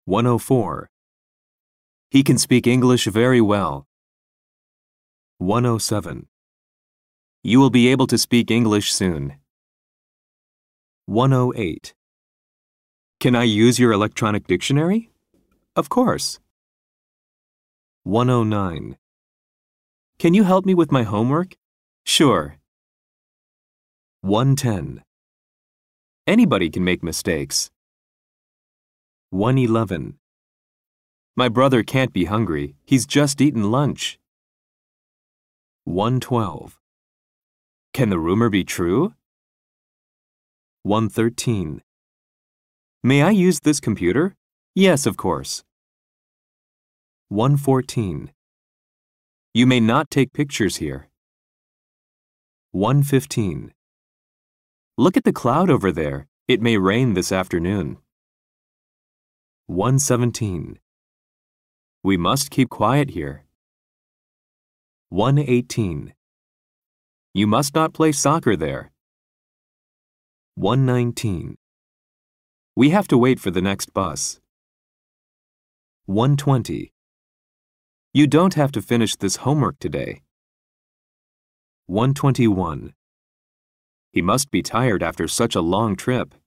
104. He can speak English very well. 107. You will be able to speak English soon. 108. Can I use your electronic dictionary? Of course. 109. Can you help me with my homework? Sure. 110. Anybody can make mistakes. 111. My brother can't be hungry. He's just eaten lunch. 112. Can the rumor be true? 113. May I use this computer? Yes, of course. 114. You may not take pictures here. 115. Look at the cloud over there. It may rain this afternoon. 117. We must keep quiet here. 118. You must not play soccer there. 119. We have to wait for the next bus. 120. You don't have to finish this homework today. 121. He must be tired after such a long trip.